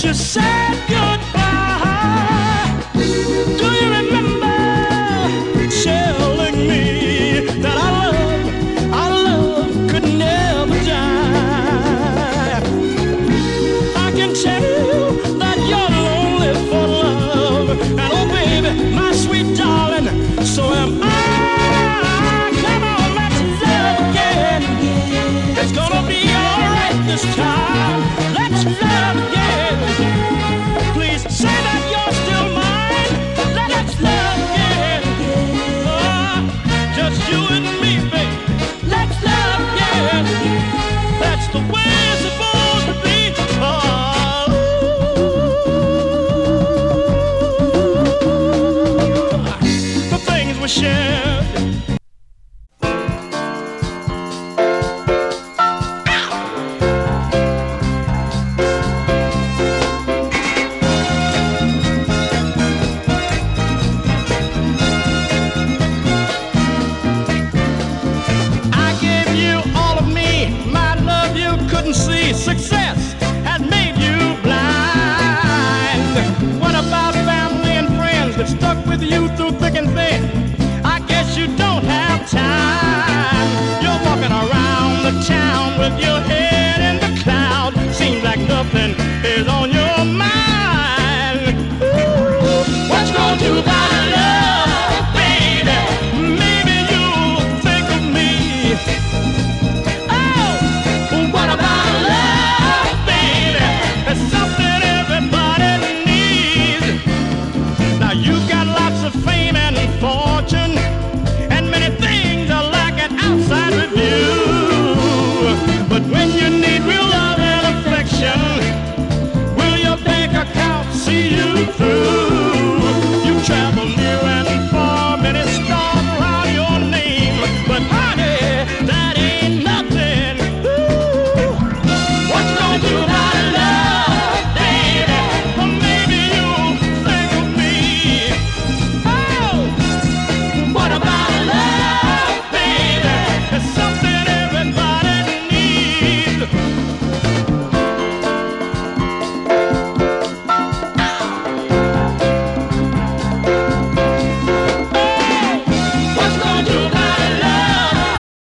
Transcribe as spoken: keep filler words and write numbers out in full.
that you said goodbye. Do you remember telling me that our love, our love could never die? I can tell that you're lonely for love, and oh baby, my sweet darling, so am I. Come on, let's love again. It's gonna be alright this time. Let's love again. Please say that you're still mine. Let's love again. Oh, just you and me, baby. Let's love again. That's the way it's supposed to be. Oh, the things we shared,